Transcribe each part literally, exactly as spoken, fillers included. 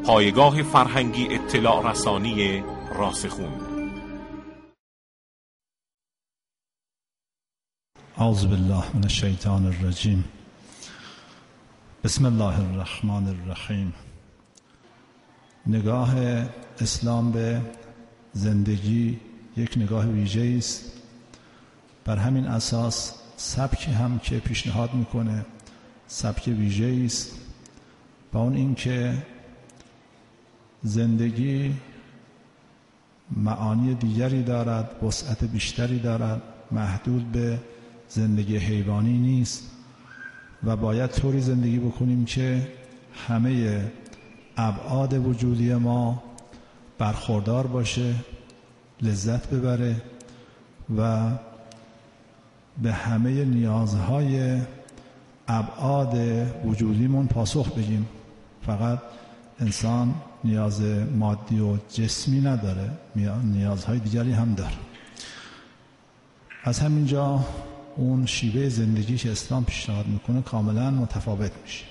پایگاه فرهنگی اطلاع رسانی راسخون. اعوذ بالله من الشیطان الرجیم. بسم الله الرحمن الرحیم. نگاه اسلام به زندگی یک نگاه ویژه‌ای است. بر همین اساس سبکی هم که پیشنهاد میکنه سبک ویژه‌ای است، با اون اینکه زندگی معانی دیگری دارد، وسعت بیشتری دارد، محدود به زندگی حیوانی نیست و باید طوری زندگی بکنیم که همه ابعاد وجودی ما برخوردار باشه، لذت ببره و به همه نیازهای ابعاد وجودیمون پاسخ بدیم. فقط انسان نیاز مادی و جسمی نداره، نیازهای دیگری هم داره. از همینجا اون شیوه زندگی که اسلام پیشنهاد میکنه کاملا متفاوت میشه.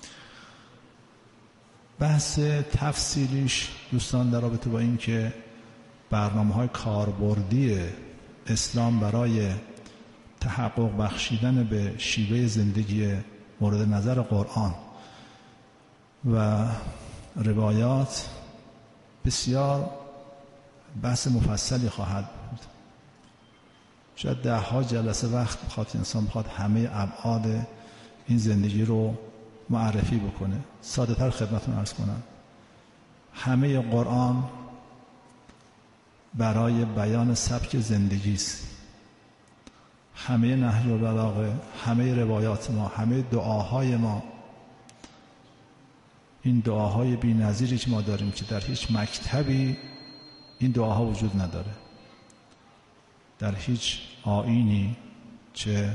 بحث تفصیلیش دوستان در رابطه با این که برنامه‌های کاربردی اسلام برای تحقق بخشیدن به شیوه زندگی مورد نظر قرآن و روایات بسیار بحث مفصلی خواهد بود. شاید ده ها جلسه وقت بخواد انسان بخواد همه ابعاد این زندگی رو معرفی بکنه. ساده تر خدمتون عرض کنم، همه قرآن برای بیان سبک زندگی است. همه نهج البلاغه، همه روایات ما، همه دعاهای ما، این دعاهای بی‌نظیری که ما داریم که در هیچ مکتبی این دعاها وجود نداره، در هیچ آیینی چه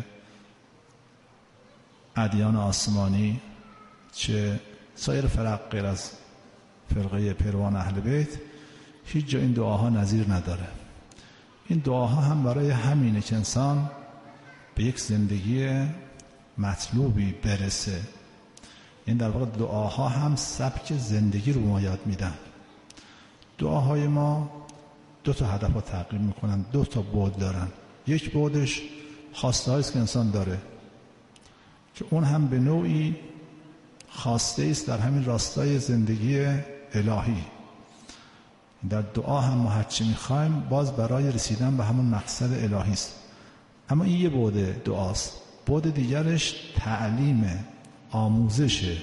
ادیان آسمانی چه سایر فرق غیر از فرقه پیروان اهل بیت، هیچ جا این دعاها نظیر نداره. این دعاها هم برای همینه که انسان به یک زندگی مطلوبی برسه. این در واقع دعاها هم سبک زندگی رو ما یاد میدن. دعاهای ما دو تا هدف رو تحقق میکنن، دو تا بعد دارن. یک بعدش خواسته هاییست که انسان داره که اون هم به نوعی خواسته است در همین راستای زندگی الهی. در دعا هم ما هرچی میخوایم باز برای رسیدن به همون مقصد الهی است. اما این یه بعد دعاست. بعد دیگرش تعلیمه، آموزشه.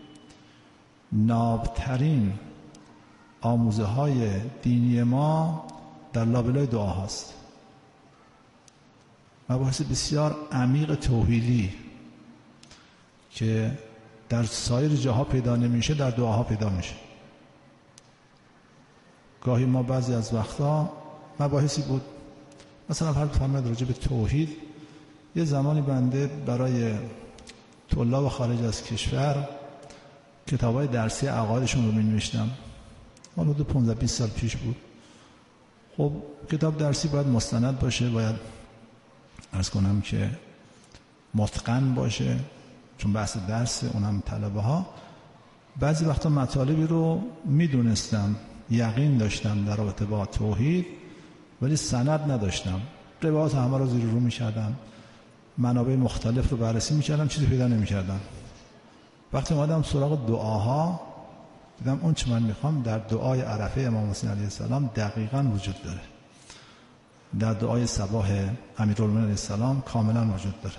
نابترین آموزه های دینی ما در لابلای دعا هست. مباحث بسیار عمیق توحیدی که در سایر جاها پیدا نمیشه در دعاها پیدا میشه. گاهی ما بعضی از وقتا مباحثی بود، مثلا فرض فرمایید راجع به توحید، یه زمانی بنده برای طلاب خارج از کشور کتابای درسی عقایدشون رو می‌نوشتم. حدود پانزده بیست سال پیش بود. خب کتاب درسی باید مستند باشه، باید عرض کنم که متقن باشه، چون بحث درس اونم طلبه ها. بعضی وقتا مطالبی رو میدونستم، یقین داشتم در رابطه با توحید، ولی سند نداشتم. روایات همه رو زیر رو می‌کردم، منابع مختلف رو بررسی می‌کردم، چیزی پیدا نمی‌کردم. وقتی اومدم سراغ دعاها دیدم اون چه من میخوام در دعای عرفه امام حسین علیه السلام دقیقاً وجود داره. در دعای صباح امیرالمومنین علیه السلام کاملاً وجود داره.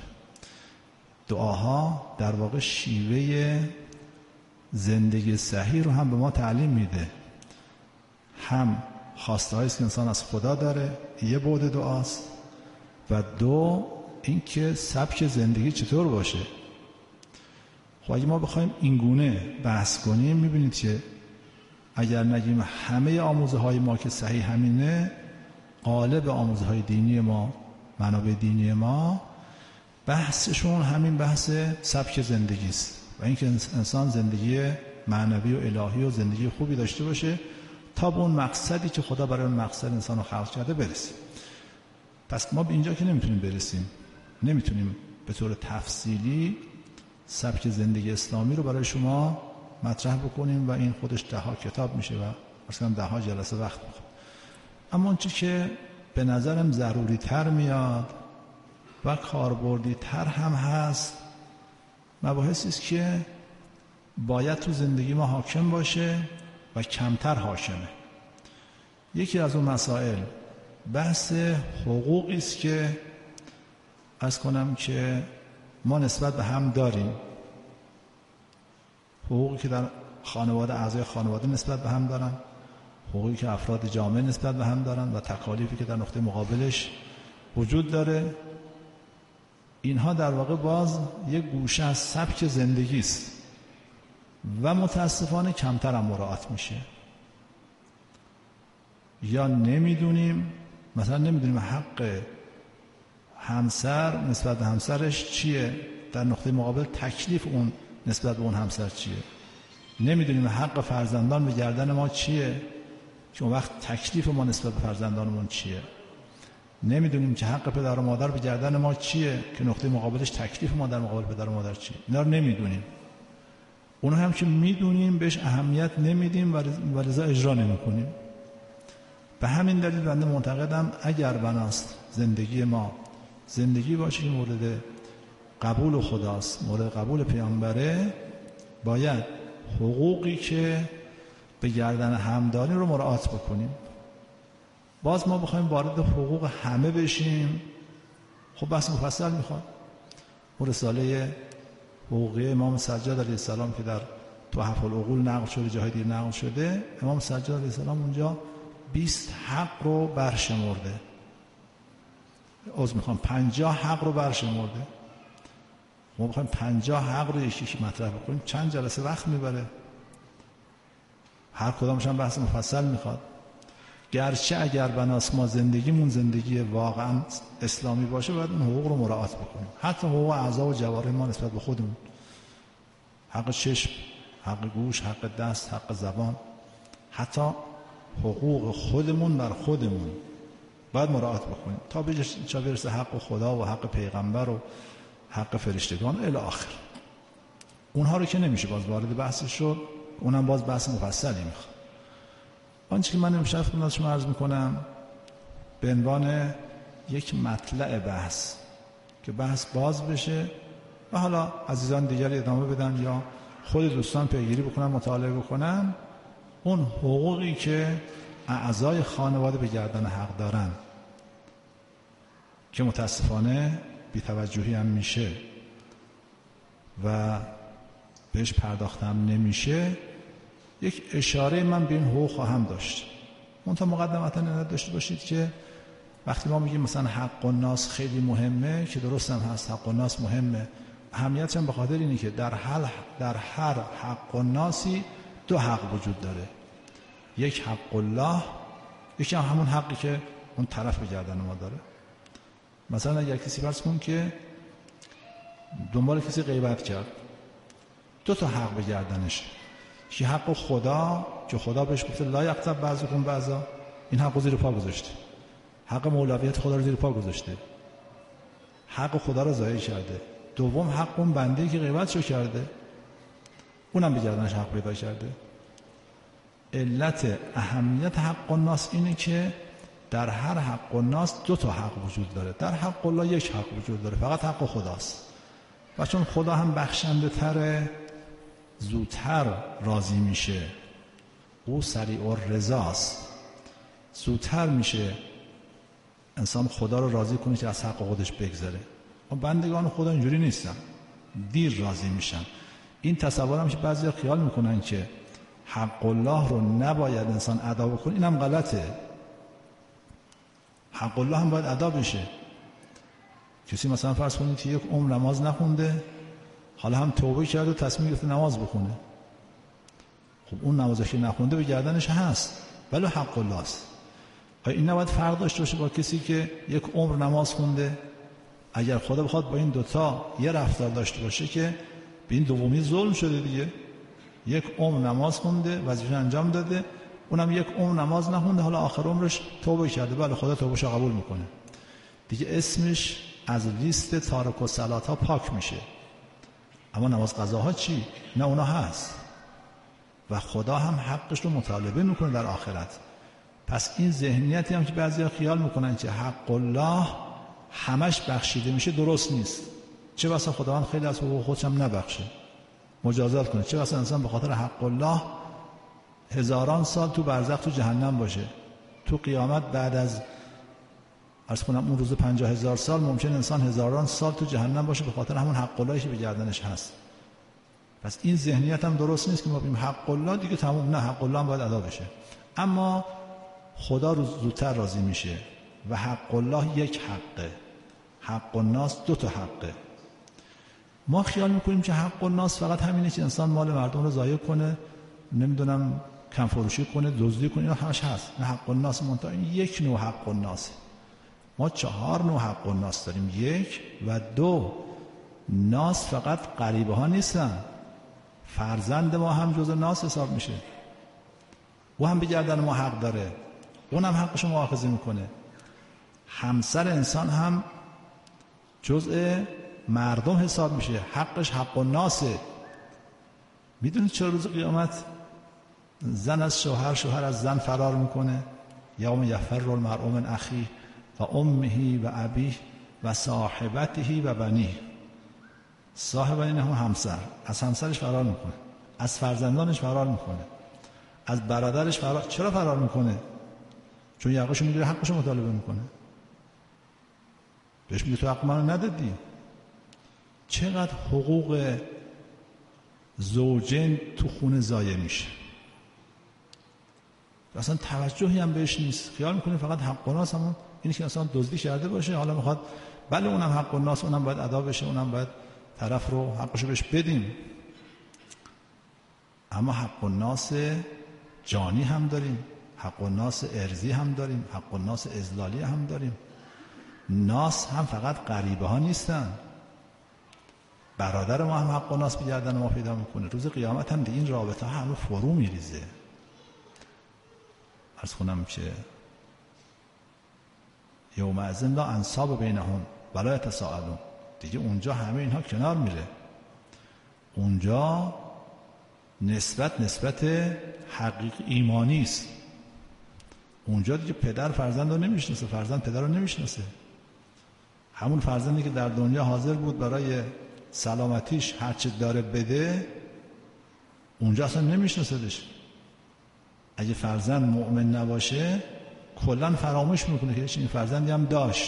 دعاها در واقع شیوه زندگی صحیح رو هم به ما تعلیم میده. هم خواسته هاییست که انسان از خدا داره، یه بعد دعاست، و دو اینکه سبک زندگی چطور باشه. خب اگه ما بخوایم اینگونه بحث کنیم میبینید که اگر نگیم همه آموزه های ما که صحیح همینه، غالب آموزه های دینی ما، منابع دینی ما، بحثشون همین بحث سبک زندگی است و اینکه انسان زندگی معنوی و الهی و زندگی خوبی داشته باشه تا به اون مقصدی که خدا برای اون مقصد انسان رو خلق کرده برسه. پس ما به اینجا که نمیتونیم برسیم، نمیتونیم به طور تفصیلی سبک زندگی اسلامی رو برای شما مطرح بکنیم و این خودش ده ها کتاب میشه و مثلا ده ها جلسه وقت میخواد. اما اون چی که به نظرم ضروری تر میاد و کاربردی تر هم هست، مباحثی است که باید تو زندگی ما حاکم باشه و کمتر حاکمه. یکی از اون مسائل بحث حقوقی است که عرض کنم که ما نسبت به هم داریم، حقوقی که در خانواده اعضای خانواده نسبت به هم دارن، حقوقی که افراد جامعه نسبت به هم دارن و تکالیفی که در نقطه مقابلش وجود داره. اینها در واقع باز یک گوشه از سبک زندگی است و متاسفانه کمتر هم مراعات میشه. یا نمیدونیم، مثلا نمیدونیم حق همسر نسبت به همسرش چیه، در نقطه مقابل تکلیف اون نسبت به اون همسر چیه. نمیدونیم حق فرزندان به گردن ما چیه که اون وقت تکلیف ما نسبت به فرزندانمون چیه. نمیدونیم که حق پدر و مادر به گردن ما چیه که نقطه مقابلش تکلیف ما در مقابل پدر و مادر چیه. اینا رو نمیدونیم. اونها هم که میدونیم بهش اهمیت نمیدیم و لذا اجرا نمیکنیم. به همین دلیل بنده معتقدم اگر بناست زندگی ما زندگی باشه که مورد قبول خداست، مورد قبول پیامبره، باید حقوقی که به گردن هم داریم رو مراعات بکنیم. باز ما بخوایم وارد حقوق همه بشیم، خب بحث مفصل میخواد. اون رساله حقوقی امام سجاد علیه السلام که در تحف العقول نقل شده، جاهای دیگه نقل شده، امام سجاد علیه السلام اونجا بیست حق رو برشمرده. عذر میخوام پنجاه حق رو برشمرده. ما بخوایم پنجاه حق رو یکی یکی مطرح بکنیم چند جلسه وقت میبره. هر کدامش هم بحث مفصل میخواد. گرچه اگر بناس ما زندگیمون زندگی واقعا اسلامی باشه باید اون حقوق رو مراعات بکنیم، حتی حقوق اعضا و جوارح ما نسبت به خودمون، حق چشم، حق گوش، حق دست، حق زبان، حتی حقوق خودمون بر خودمون باید مراعات بکنیم تا بجا برسه حق خدا و حق پیغمبر و حق فرشتگان الی آخر. اونها رو که نمیشه باز وارد بحثش شد، اونم باز بحث مفصلی میخواد. آنچه که من امشب خدمت شما عرض میکنم به عنوان یک مطلع بحث که بحث باز بشه و حالا عزیزان دیگری ادامه بدن یا خود دوستان پیگیری بکنن، مطالعه بکنن، اون حقوقی که اعضای خانواده به گردن حق دارن که متاسفانه بی‌توجهی هم میشه و بهش پرداخت هم نمیشه، یک اشاره من به این حقوق خواهم داشت. منتها مقدمتا عنایت داشته باشید که وقتی ما میگیم مثلا حق الناس خیلی مهمه، که درست هم هست، حق الناس مهمه، اهمیتش هم به خاطر اینه که در هر در هر حق الناسی دو حق وجود داره. یک حق الله، یکی هم همون حقی که اون طرف به گردن ما داره. مثلا اگر کسی فرض کن که دنبال کسی غیبت کرد، دو تا حق به گردنش، که حق خدا که خدا بهش گفته لا یغتب بعضکم بعضا، این حق زیر پا گذاشته، حق مولویت خدا رو زیر پا گذاشته، حق خدا رو ضایع کرده. دوم حق اون بنده که غیبتشو کرده، اونم به گردنش حق پیدا کرده. علت اهمیت حق الناس اینه که در هر حق الناس دو تا حق وجود داره. در حق الله یک حق وجود داره، فقط حق خداست. و چون خدا هم بخشنده تره، زودتر راضی میشه، او سریع الرضاست، زودتر میشه انسان خدا رو راضی کنه که از حق خودش بگذره. اما بندگان خدا اینجوری نیستن، دیر راضی میشن. این تصور هم که بعضی خیال میکنن که حق الله رو نباید انسان ادا بکنه، اینم غلطه. حق الله هم باید ادا بشه. کسی مثلا فرض کنید که یک عمر نماز نخونده، حالا هم توبه کرده و تصمیم گرفته نماز بخونه، خب اون نمازی که نخونده به گردنش هست ولی حق الله است. آیا این نباید فرق داشته باشه با کسی که یک عمر نماز خونده؟ اگر خدا بخواد با این دوتا یه رفتار داشته باشه که به این دومی ظلم شده دیگه. یک عمر نماز خونده، وظیفه انجام داده، اونم یک عمر نماز نخونده، حالا آخر عمرش توبه کرده، بله خدا توبهش رو قبول میکنه دیگه، اسمش از لیست تارک الصلات ها پاک میشه. اما نماز قضاها چی؟ نه اونا هست. و خدا هم حقش رو مطالبه میکنه در آخرت. پس این ذهنیتی هم که بعضیا خیال میکنن که حق الله همش بخشیده میشه درست نیست. چه بسا خداوند خیلی از حقوق خودش هم نبخشه، مجازات کنه. چه بسا انسان به خاطر حق الله هزاران سال تو برزخ تو جهنم باشه، تو قیامت بعد از عرض کنم اون روز پنجاه هزار سال ممکن انسان هزاران سال تو جهنم باشه به خاطر همون حق اللهی که به گردنش هست. پس این ذهنیت هم درست نیست که ما بگیم حق الله دیگه تموم، نه، حق الله هم باید ادا بشه. اما خدا رو زودتر راضی میشه و حق الله یک حقه، حق الناس دو تا حقه. ما خیال میکنیم که حق الناس فقط همینه که انسان مال مردم رو ضایع کنه، نمیدونم کم فروشی کنه، دزدی کنه، اینا همش هست. نه، حق الناس منتها این یک نوع حق الناس. ما چهار نوع حق الناس داریم. یک و دو، ناس فقط غریبه ها نیستن، فرزند ما هم جزء ناس حساب میشه، او هم به گردن ما حق داره، اون هم حقش رو مؤاخذه میکنه. همسر انسان هم جزء مردم حساب میشه، حقش حق الناسه. میدونید چرا روز قیامت زن از شوهر، شوهر از زن فرار میکنه؟ یوم یفر المرء من اخیه و امه و ابیه و صاحبته و بنیه. صاحب این هم همسر، از همسرش فرار میکنه، از فرزندانش فرار میکنه، از برادرش فرار. چرا فرار میکنه؟ چون یقهشو میگیره، حقشو مطالبه میکنه، بهش میگه تو حق منو ندادی. چقدر حقوق زوجین تو خونه ضایع میشه، اصلا توجهی هم بهش نیست. خیال میکنه فقط حق الناس همون اینی که اصلا دزدی کرده باشه، حالا میخواد بله اونم حق الناس، اونم باید ادا بشه، اونم باید طرف رو حقشو بهش بدیم. اما حق الناس جانی هم داریم، حق الناس ارضی هم داریم، حق الناس اذلالی هم داریم. ناس هم فقط غریبه ها نیستن، برادر ما هم حق الناس به گردن ما پیدا میکنه. روز قیامت هم دیگه این رابطه ها همه فرو میریزه. عرض کنم که یوم ازن لا انصاب بینهم ولا یتساءلون، دیگه اونجا همه اینها کنار میره. اونجا نسبت نسبت حقیق ایمانی است. اونجا دیگه پدر فرزند رو نمیشناسه، فرزند پدر رو نمیشناسه. همون فرزندی که در دنیا حاضر بود برای سلامتیش هرچه داره بده، اونجا اصلا نمیشناسدش. اگه فرزند مؤمن نباشه کلا فراموش میکنه که این فرزندی هم داشت.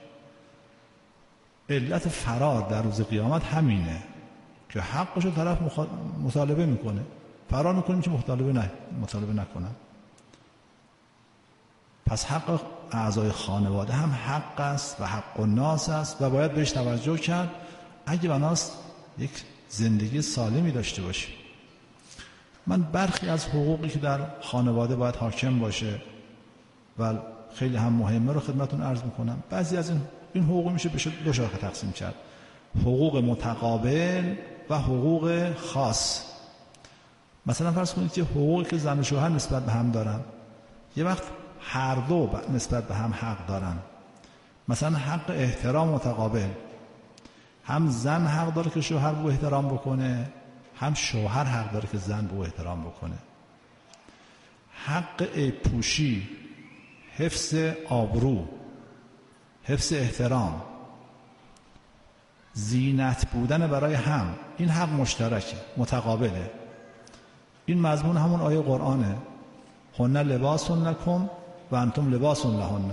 علت فرار در روز قیامت همینه که حقشو طرف مطالبه میکنه، فرار میکنیم که مطالبه نه مطالبه نکنن. پس حق اعضای خانواده هم حق است و حق الناس است و باید بهش توجه کرد اگه بناست یک زندگی سالمی داشته باشیم. من برخی از حقوقی که در خانواده باید حاکم باشه و خیلی هم مهمه رو خدمتون عرض میکنم. بعضی از این این حقوق میشه بشه دو شاخه تقسیم کرد: حقوق متقابل و حقوق خاص. مثلا فرض کنید که حقوقی که زن و شوهر نسبت به هم دارن، یه وقت هر دو نسبت به هم حق دارن. مثلا حق احترام متقابل، هم زن حق داره که شوهر به احترام بکنه، هم شوهر حق داره که زن به احترام بکنه. حق عیب پوشی، حفظ آبرو، حفظ احترام، زینت بودن برای هم، این حق مشترکه، متقابله. این مضمون همون آیه قرآنه: هن لباس لکم و انتم لباس لهن.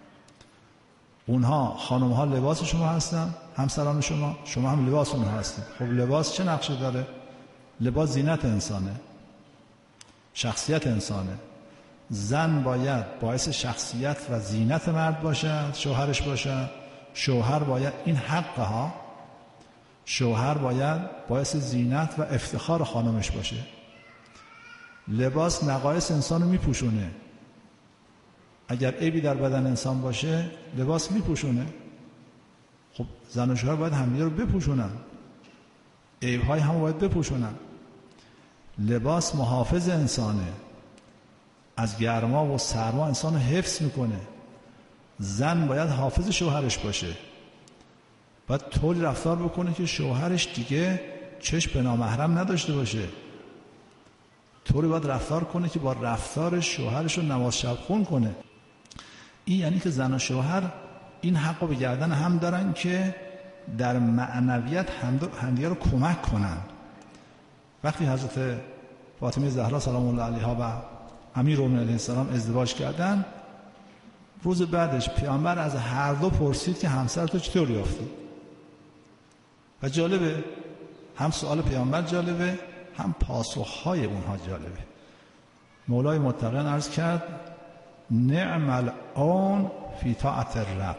اونها خانم ها لباس شما هستن، همسران شما، شما هم لباس اونها هستید. خب لباس چه نقشی داره؟ لباس زینت انسانه، شخصیت انسانه. زن باید باعث شخصیت و زینت مرد باشد، شوهرش باشد. شوهر باید این حقه ها، شوهر باید باعث زینت و افتخار خانمش باشه. لباس نقایص انسان رو میپوشونه. اگر عیبی در بدن انسان باشه لباس میپوشونه. خب زن و شوهر باید همدیگه رو بپوشونن، عیب‌های هم باید بپوشونن. لباس محافظ انسانه، از گرما و سرما انسان رو حفظ میکنه. زن باید حافظ شوهرش باشه، باید طوری رفتار بکنه که شوهرش دیگه چشم به نامحرم نداشته باشه. طوری باید رفتار کنه که با رفتار شوهرش رو نماز شب خون کنه. این یعنی که زن و شوهر این حق رو به گردن هم دارن که در معنویت همدیگه رو کمک کنن. وقتی حضرت فاطمه زهرا سلام الله علیها و امیرالمومنین علیه السلام ازدواج کردن، روز بعدش پیامبر از هر دو پرسید که همسر تو چطور یافتی؟ و جالبه، هم سوال پیامبر جالبه، هم پاسخهای اونها جالبه. مولای متقین عرض کرد نعم العون فی طاعت الرب،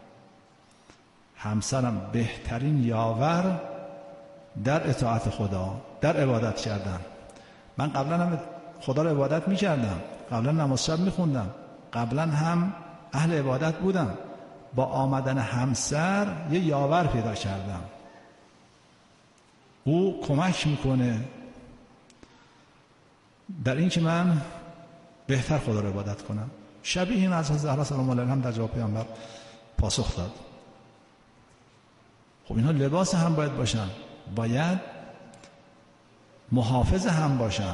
همسرم بهترین یاور در اطاعت خدا، در عبادت کردن. من قبلا هم خدا رو عبادت میکردم، قبلا نماز شب میخوندم، قبلا هم اهل عبادت بودم، با آمدن همسر یه یاور پیدا کردم، او کمک میکنه در این که من بهتر خدا رو عبادت کنم. شبیه این از زهرا سلام الله علیها هم در جواب پیامبر پاسخ داد. خب اینها لباس هم باید باشن، باید محافظ هم باشن.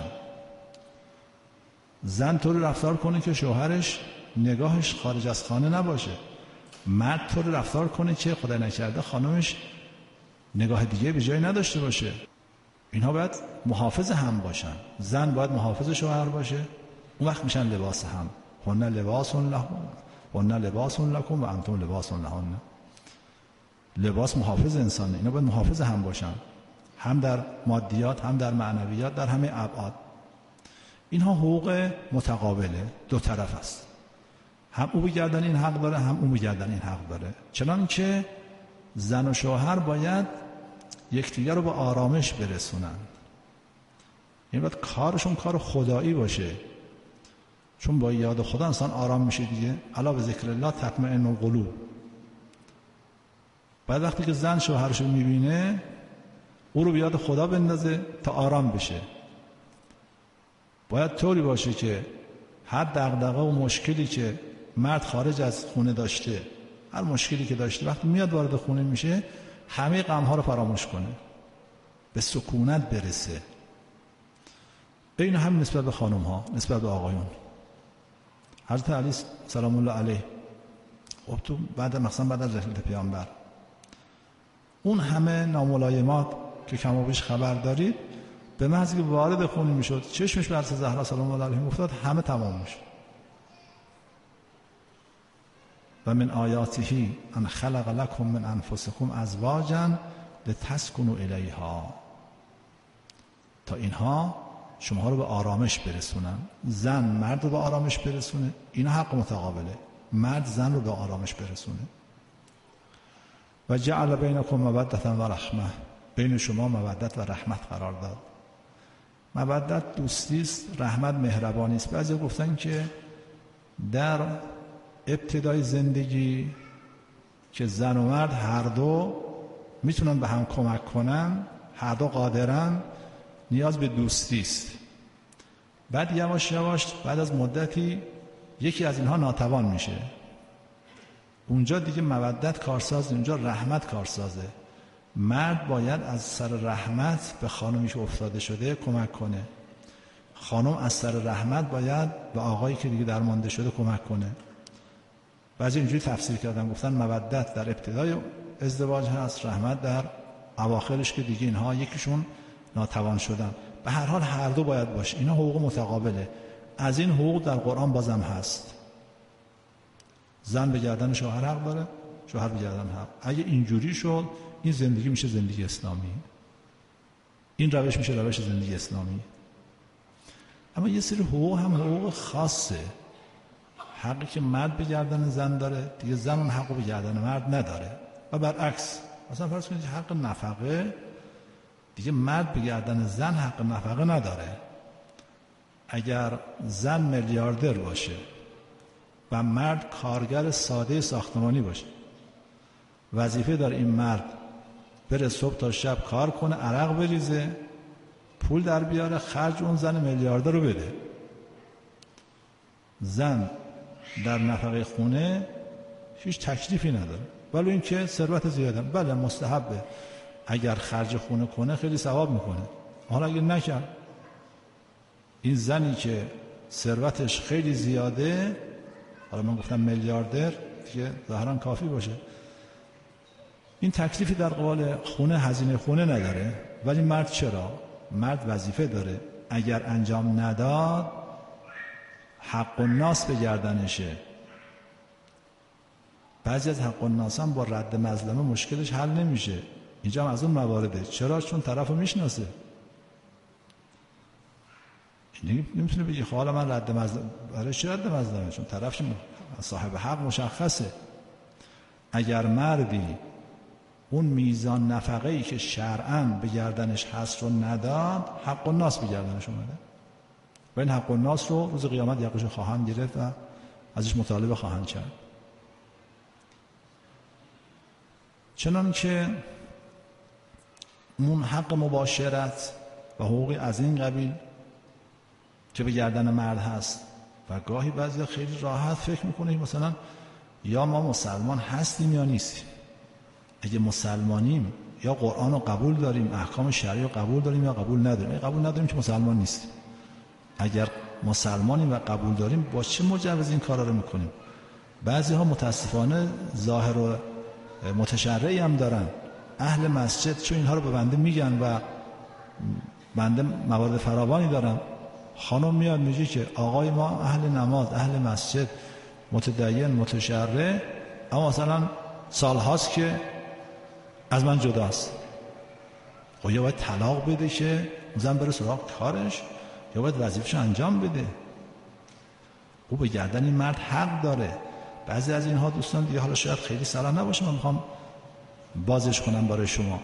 زن طور رفتار کنه که شوهرش نگاهش خارج از خانه نباشه، مرد طور رفتار کنه که خدای نکرده خانمش نگاه دیگه به جای نداشته باشه. اینها باید محافظ هم باشن. زن باید محافظ شوهر باشه، اون وقت میشن لباس هم. هن لباس لهم هن لباس لکم و انتم لباس لهن. لباس محافظ انسانه، اینا باید محافظ هم باشن، هم در مادیات هم در معنویات، در همه ابعاد. اینها حقوق متقابله، دو طرف است، هم او بگردن این حق داره، هم اون بگردن این حق داره. چنانچه زن و شوهر باید یکدیگر رو به آرامش برسونن. این باید کارشون کار خدایی باشه، چون با یاد خدا انسان آرام میشه دیگه. الا به ذکر الله تطمئن القلوب. بعد وقتی که زن شوهرش رو میبینه، او رو به یاد خدا بندازه تا آرام بشه. باید طوری باشه که هر دغدغه و مشکلی که مرد خارج از خونه داشته، هر مشکلی که داشته، وقتی میاد وارد خونه میشه همه غم‌ها رو فراموش کنه، به سکونت برسه. این هم نسبت به خانم‌ها، نسبت به آقایون. حضرت علی سلام الله علیه خب تو بعد مثلا بعد از رحلت پیامبر اون همه ناملایمات که کم و بیش خبر دارید، به محض که وارد خونه میشد چشمش به حضرت زهرا سلام الله علیها افتاد، همه تمام میشد. و من آیاته ان خلق لکم من انفسکم ازواجا لتسکنوا الیها، تا اینها شما رو به آرامش برسونن. زن مرد رو به آرامش برسونه، این حق متقابله، مرد زن رو به آرامش برسونه. و جعل بینکم مودة و رحمه، بین شما مودت و رحمت قرار داد. مودت دوستی است، رحمت مهربانی است. بعضی گفتن که در ابتدای زندگی که زن و مرد هر دو میتونن به هم کمک کنن، هر دو قادرن، نیاز به دوستی است. بعد یواش یواش بعد از مدتی یکی از اینها ناتوان میشه، اونجا دیگه مودت کارساز، اونجا رحمت کارسازه. مرد باید از سر رحمت به خانمی که افتاده شده کمک کنه، خانم از سر رحمت باید به آقایی که دیگه درمانده شده کمک کنه. بعضی اینجوری تفسیر کردن، گفتن مودت در ابتدای ازدواج هست، رحمت در اواخرش که دیگه اینها یکیشون ناتوان شدن. به هر حال هر دو باید باشه، اینا حقوق متقابله. از این حقوق در قرآن بازم هست. زن به گردن شوهر حق داره، شوهر به گردن حق. اگه اینجوری شد این زندگی میشه زندگی اسلامی، این روش میشه روش زندگی اسلامی. اما یه سری حقوق هم حقوق خاصه. حقی که مرد به گردن زن داره دیگه زن اون حقو به گردن مرد نداره، و برعکس. مثلا فرض کنید حق نفقه دیگه مرد به گردن زن حق نفقه نداره. اگر زن میلیاردر باشه و مرد کارگر ساده ساختمانی باشه، وظیفه داره این مرد بره صبح تا شب کار کنه، عرق بریزه، پول در بیاره، خرج اون زن میلیاردر رو بده. زن در نفقه خونه هیچ تکلیفی نداره، ولی این که ثروت زیاده، بله مستحبه، اگر خرج خونه کنه خیلی ثواب میکنه. حالا اگر نکرد، این زنی که ثروتش خیلی زیاده، حالا من گفتم میلیاردر دیگه ظاهرا کافی باشه، این تکلیفی در قبال خونه هزینه خونه نداره. ولی مرد چرا؟ مرد وظیفه داره، اگر انجام نداد حق الناس به گردنشه. بعضی از حق الناس هم با رد مظلمه مشکلش حل نمیشه. اینجا هم از اون موارده. چرا؟ چون طرفو میشناسه. نمیتونه بگی خب حالا من رد مظلمه، برای چی رد مظلمه؟ چون طرف صاحب حق مشخصه. اگر مردی اون میزان نفقه‌ای که شرعاً به گردنش هست رو نداد، حق الناس به گردنش اومده و این حق الناس رو روز قیامت یقش خواهند گرفت و ازش مطالبه خواهند کرد. چنان که اون حق مباشرت و حقوقی از این قبیل که به گردن مرد هست و گاهی بعضی خیلی راحت فکر میکنه مثلا یا ما مسلمان هستیم یا نیستیم. اگه مسلمانیم یا قرآن رو قبول داریم، احکام شرعی رو قبول داریم یا قبول نداریم. اگه قبول نداریم که مسلمان نیستیم. اگر مسلمانیم و قبول داریم با چه مجوز این کارا رو میکنیم؟ بعضی ها متاسفانه ظاهر و متشرعی هم دارن. اهل مسجد چون اینها رو به بنده میگن و بنده موارد فراوانی دارم، خانم میاد میگه که آقای ما اهل نماز، اهل مسجد، متدین، متشرع، اما مثلا سال هاست که از من جداست. خب یا باید طلاق بده که زن بره سراغ کارش، یا باید وظیفه‌ش انجام بده. او به گردن این مرد حق داره. بعضی از اینها دوستان دیگه حالا شاید خیلی صلاح نباشه من میخوام بازش کنم برای شما،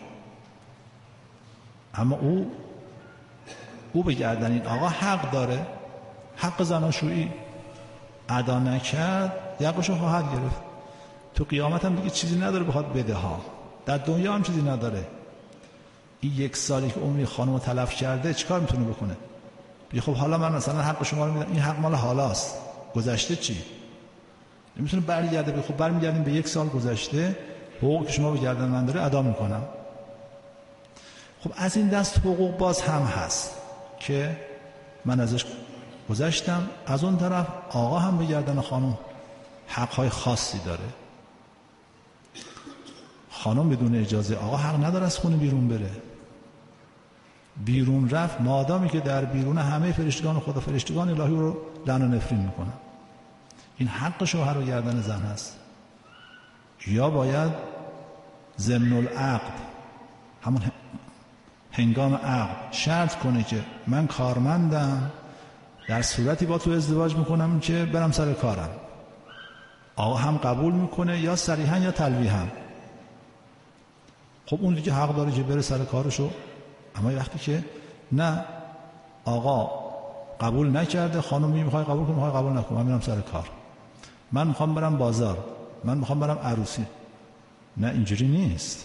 اما او او به گردن این آقا حق داره. حق زناشویی ادا نکرد یقشو خواهد گرفت. تو قیامت هم دیگه چیزی نداره بخواد بده ها. در دنیا هم چیزی نداره. این یک سالی که عمری خانم تلف کرده چیکار میتونه بکنه؟ بگه خب حالا من مثلا حق شما رو میدم، این حق مال حالاست، گذشته چی؟ نمیتونه برگرده. بگه خب برمیگردیم به یک سال گذشته، حقوق که شما به گردن من داره ادا میکنم. خب از این دست حقوق باز هم هست که من ازش گذشتم. از اون طرف آقا هم به گردن خانم حقهای خاصی داره. خانم بدون اجازه آقا حق نداره از خونه بیرون بره. بیرون رفت مادامی که در بیرون همه فرشتگان خدا، فرشتگان الهی رو لعن و نفرین میکنن. این حق شوهر و گردن زن هست. یا باید ضمن العقد، همون هنگام عقد شرط کنه که من کارمندم، در صورتی با تو ازدواج میکنم که برم سر کارم. آقا هم قبول میکنه یا صریحا یا تلویحا. خب اون دیگه حق داره که بره سر کارشو. اما وقتی که نه آقا قبول نکرده، خانمی میخوای قبول کنه، میخوای قبول نکنه، من میرم سر کار، من میخوام برم بازار، من میخوام برم عروسی. نه اینجوری نیست.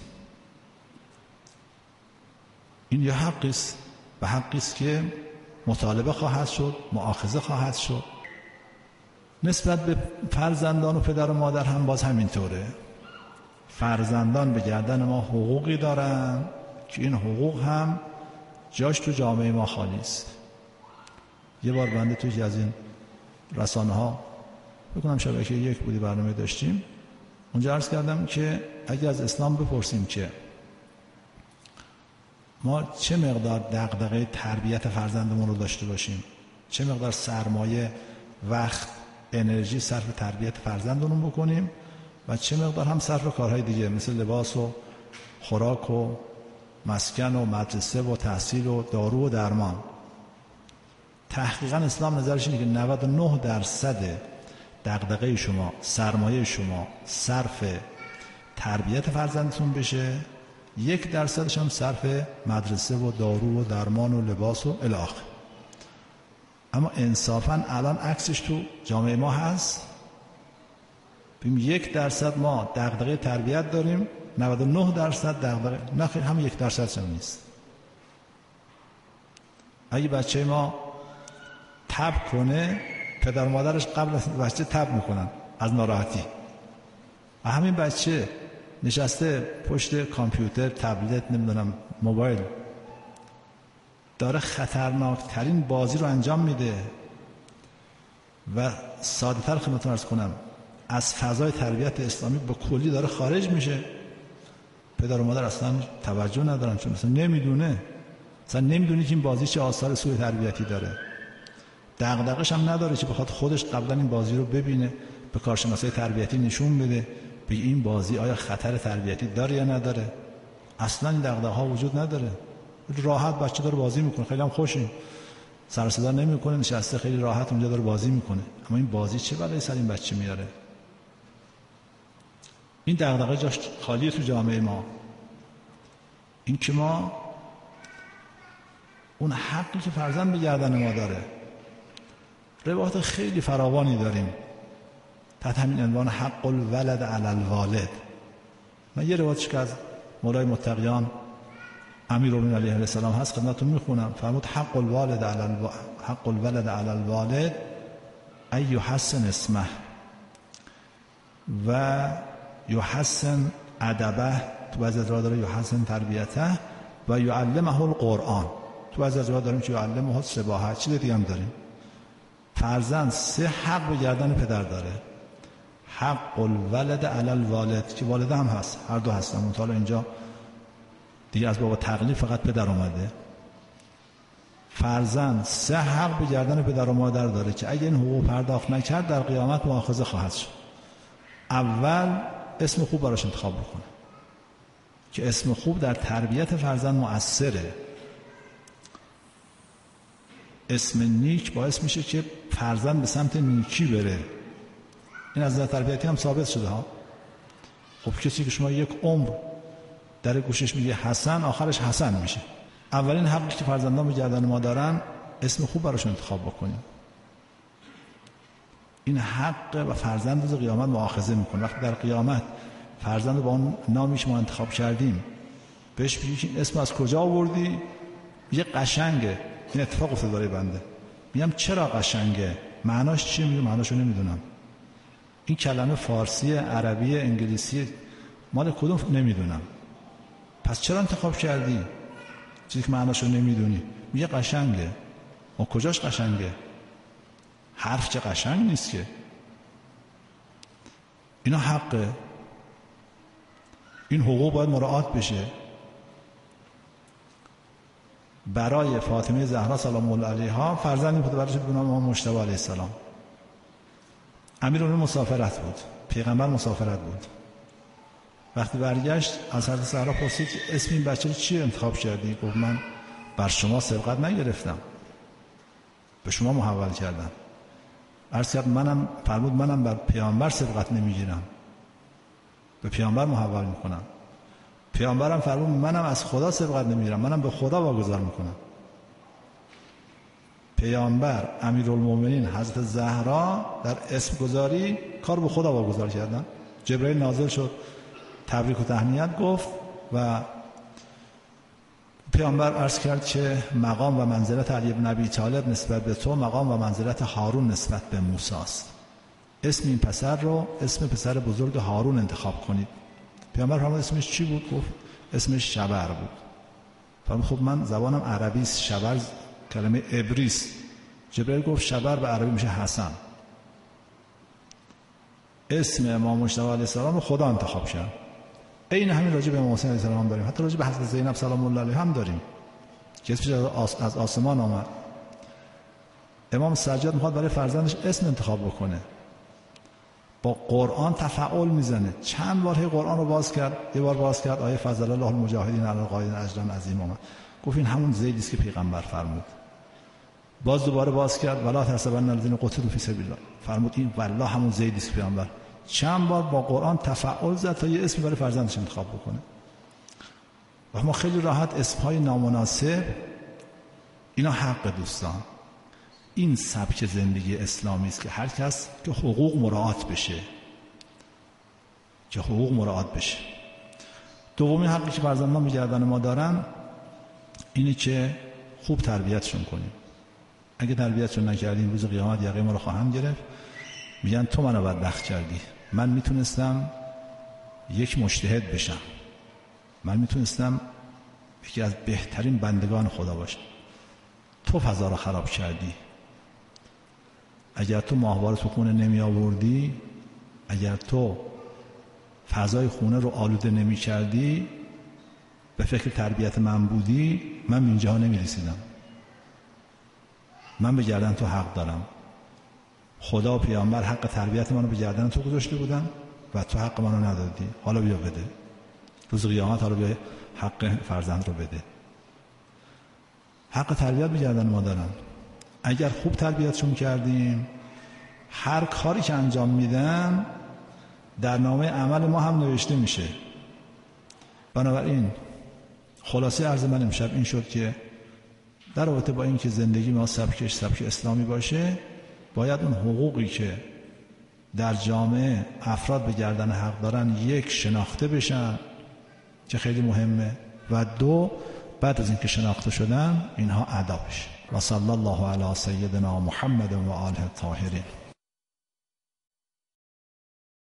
این یه حقی است و حقی است که مطالبه خواهد شد، مؤاخذه خواهد شد. نسبت به فرزندان و پدر و مادر هم باز همینطوره. فرزندان به گردن ما حقوقی دارن که این حقوق هم جاش تو جامعه ما خالی است. یه بار بنده توی از این رسانه ها بکنم شبکه یک بودی برنامه داشتیم، اونجا عرض کردم که اگه از اسلام بپرسیم که ما چه مقدار دغدغه تربیت فرزندمون رو داشته باشیم، چه مقدار سرمایه، وقت، انرژی صرف تربیت فرزندمون بکنیم و چه مقدار هم صرف کارهای دیگه مثل لباس و خوراک و مسکن و مدرسه و تحصیل و دارو و درمان. تحقیقا اسلام نظرش اینه که نود و نه درصد دغدغه شما، سرمایه شما صرف تربیت فرزندتون بشه، یک درصدش هم صرف مدرسه و دارو و درمان و لباس و الی آخر. اما انصافا الان عکسش تو جامعه ما هست. ببین یک درصد ما دغدغه تربیت داریم، نود و نه درصد دغدغه نه خیر، هم یک درصد هم نیست. اگه بچه ما تب کنه، پدر و مادرش قبل از بچه تب میکنن از ناراحتی. و همین بچه نشسته پشت کامپیوتر، تبلت، نمیدونم موبایل، داره خطرناک ترین بازی رو انجام میده و ساده تر خدمتتون عرض کنم از فضای تربیت اسلامی با کلی داره خارج میشه. پدر و مادر اصلا توجه ندارن، چون اصلا نمیدونه اصلا نمیدونه که این بازی چه آثار سوء تربیتی داره. دغدغه‌ش هم نداره که بخواد خودش قبلا این بازی رو ببینه، به کارشناسای تربیتی نشون بده، بگه این بازی آیا خطر تربیتی داره یا نداره. اصلا این دغدغه‌ها وجود نداره. راحت بچه داره بازی میکنه، خیلی هم خوشیم، سر صدا نمیکنه، نشسته خیلی راحت اونجا داره بازی میکنه. اما این بازی چه بلایی سر این بچه میاره؟ این دغدغه جاش خالیه تو جامعه ما. این که ما اون حقی که فرزند به گردن ما داره، روایات خیلی فراوانی داریم تحت همین عنوان حق الولد علی الوالد. من یه روایتش که از مولای متقیان امیرالمومنین علیه السلام هست خدمتتون میخونم. فرمود حق الوالد علی الو... حق الولد علی الوالد ای یحسن اسمه و یحسن ادبه، تو بعضی از راه داره یحسن تربیته و یعلمه القرآن، تو بعضی از راه داریم که یعلمه السباحه. چیز دیگه هم داریم. فرزند سه حق به گردن پدر داره. حق الولد علی الوالد که والده هم هست، هر دو هستن، اون حالا اینجا دیگه از بابا تقلیف فقط پدر اومده. فرزند سه حق به گردن پدر و مادر داره که اگه این حقوق پرداخت نکرد در قیامت مؤاخذه خواهد شد. اول اسم خوب براش انتخاب بکنه که اسم خوب در تربیت فرزند مؤثره. اسم نیک باعث میشه که فرزند به سمت نیکی بره. این از نظر تربیتی هم ثابت شده ها. خب کسی که شما یک عمر در گوشش میگه حسن، آخرش حسن میشه. اولین حقی که فرزندان به گردن ما دارن اسم خوب براشون انتخاب بکنیم. این حق و فرزند روز قیامت مؤاخذه میکنه. وقتی در قیامت فرزند با اون نامی که ما انتخاب کردیم بهش میگی این اسم از کجا آوردی؟ میگه قشنگه. این اتفاق افتاد برای بنده. میگم چرا قشنگه؟ معناش چیه؟ میگه معناشو نمیدونم. این کلمه فارسی، عربی، انگلیسی مال کدوم نمیدونم. پس چرا انتخاب کردی؟ چیزی که معناشو نمیدونی. میگه قشنگه. ما کجاش قشنگه؟ حرف چه قشنگ نیست که. اینا حقه. این حقوق باید مراعات بشه. برای فاطمه زهرا سلام الله علیها فرزندی بود برایش به نام امام مجتبی علیه السلام. امیرالمومنین مسافرت بود، پیغمبر مسافرت بود. وقتی برگشت از حضرت زهرا پرسید اسم این بچه رو چی انتخاب کردی؟ گفت من بر شما سبقت نگرفتم، به شما محول کردم. عرض کرد منم، فرمود منم بر پیامبر سبقت نمیگیرم، به پیامبر محول میکنم. پیامبرم فرمود منم از خدا سبقت نمیگیرم، منم به خدا واگذار میکنم. پیامبر، امیرالمومنین، حضرت زهرا در اسم گذاری کار به خدا واگذار کردن. جبرئیل نازل شد، تبریک و تهنیت گفت و پیامبر عرض کرد که مقام و منزلت علی بن ابی طالب نسبت به تو مقام و منزلت هارون نسبت به موسی است. اسم این پسر رو اسم پسر بزرگ هارون انتخاب کنید. پیامبر فرمود اسمش چی بود؟ گفت اسمش شبر بود. فرمود خب من زبانم عربی است، شبر کلمه عبری است. جبرئیل گفت شبر به عربی میشه حسن. اسم امام مجتبی علیه السلام رو خدا انتخاب کرد. این همین راجع به امام حسین علیه السلام داریم، حتی راجع به حضرت زینب سلام الله علیها هم داریم که اسمش از آسمان آمد. امام سجاد میخواد برای فرزندش اسم انتخاب بکنه، با قرآن تفاعل میزنه. چند بار هی قرآن رو باز کرد، یه بار باز کرد آیه فضل الله المجاهدین علی القاعدین اجرا عظیم آمد. گفت این همون زیدی است که پیغمبر فرمود. باز دوباره باز کرد ولا تحسبن الذین قتلوا فی سبیل الله، فرمود این والله همون زیدی است که پیغمبر. چند بار با قرآن تفاعل زد تا یه اسمی برای فرزندش انتخاب بکنه. و ما خیلی راحت اسمهای نامناسب، اینا حق دوستان. این سبک زندگی اسلامی است که هر کس که حقوق مراعات بشه، که حقوق مراعات بشه. دومی حقی که فرزندان به گردن ما دارن اینه که خوب تربیتشون کنیم. اگه تربیتشون نکردیم روز قیامت یقه ما رو خواهم گرفت. میگن تو منو بدبخت کردی، من میتونستم یک مجتهد بشم، من میتونستم یکی از بهترین بندگان خدا باشم، تو فضا رو خراب کردی. اگر تو ماهواره تو خونه نمی آوردی، اگر تو فضای خونه رو آلوده نمی کردی، به فکر تربیت من بودی، من به اینجا نمی رسیدم. من به گردن تو حق دارم. خدا و پیامبر حق تربیت منو به گردن تو گذاشته بودن و تو حق منو ندادی. حالا بیا بده. روز قیامت حالا بیا حق فرزند رو بده. حق تربیت به گردن ما دارن. اگر خوب تربیتشون کردیم، هر کاری که انجام میدن در نامه عمل ما هم نوشته میشه. بنابراین خلاصه عرض من امشب این شد که در رابطه با این که زندگی ما سبکش سبک اسلامی باشه، باید اون حقوقی که در جامعه افراد به گردن حق دارن، یک شناخته بشن که خیلی مهمه، و دو بعد از اینکه شناخته شدن اینها ادا بشه. و صلی الله علی سیدنا محمد و آله الطاهرین.